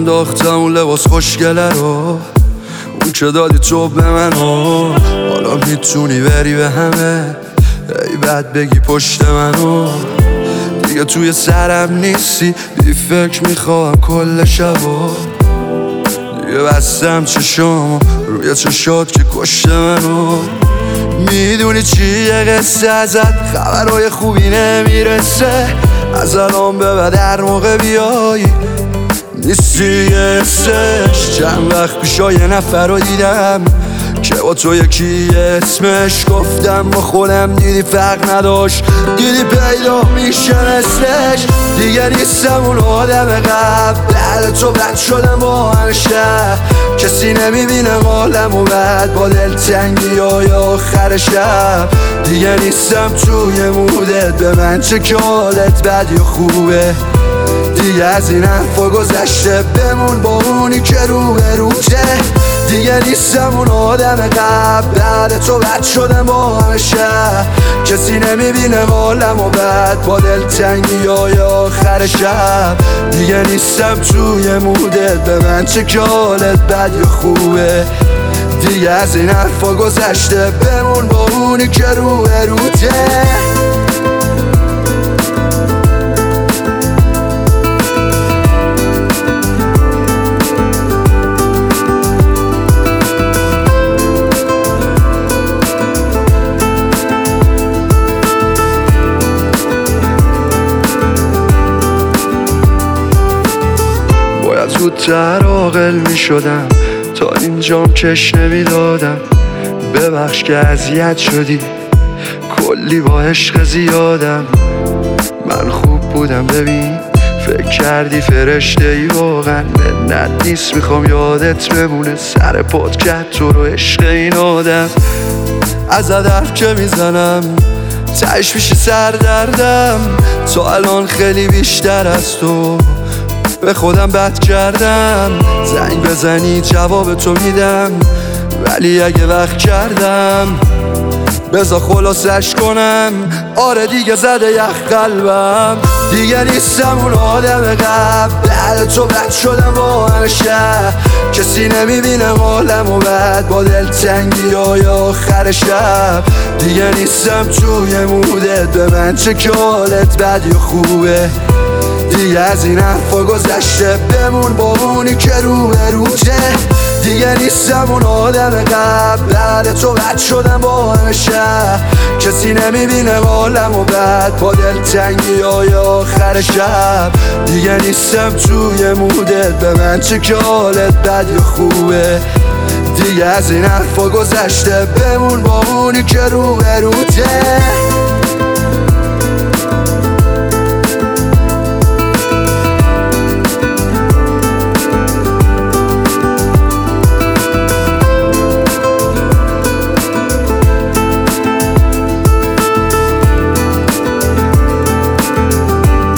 انداختم اون لباس خوشگله رو، اون که دادی تو به منو. حالا میتونی بری به همه، ای بد بگی پشت منو. دیگه توی سرم نیستی، بی فکر میخوام کل شبا. دیگه بستم چشام روی چشات که کشته منو. میدونی چیه قصه ازت، خبرهای خوبی نمیرسه. از الان به بعد هر موقع بیایی نیستی حسش. چند وقت پیشا یه نفر رو دیدم که با تو یکی اسمش گفتم با خودم، دیدی فرق نداشت، دیدی پیدا میشه مثلش. دیگه نیستم اون آدم قبل، بعد تو بد شدم با همیشه. کسی نمیبینه حالم و بعد با دلتنگی های آخر شب. دیگه نیستم توی مودت، به من چه که حالت بد یا خوبه. دیگه از این حرفا گذشته، بمون با اونی که رو به روته. دیگه نیستم اون آدم قبل، بعد تو بد شدم با همیشه. کسی نمیبینه حالم و بعد با دلتنگی های آخر شب. دیگه نیستم توی مودت، به من چه که حالت بد یا خوبه. دیگه از این حرفا گذشته، بمون با اونی که رو به روته. زودتر عاقل می شدم، تا اینجام کش نمی دادم. ببخش که اذیت شدی، کلی با عشق زیادم. من خوب بودم ببین، فکر کردی فرشته ای واقعا. منت نیست میخوام یادت بمونه، سر پات کرد تو رو عشق این آدم. از حرف که میزنم تهش میشه سردردم. تا الان خیلی بیشتر از تو به خودم بد کردم. زنگ بزنی جواب تو میدم، ولی اگه وقت کردم بذار خلاصش کنم. آره دیگه زده یخ قلبم. دیگه نیستم اون آدم قبل، بعد تو بد شدم با همیشه. کسی نمیبینه حالم و بعد با دلتنگی های آخر شب. دیگه نیستم توی مودت، به من چه که حالت بد یا خوبه. دیگه از این حرفا گذشته، بمون با اونی که رو به روته. دیگه نیستم اون آدم قبل، بعد تو بد شدم با همیشه. کسی نمیبینه حالم و بعد با دلتنگی های آخر شب. دیگه نیستم توی مودت، به من چه که حالت بد یا خوبه. دیگه از این حرفا گذشته، بمون با اونی که رو به روته.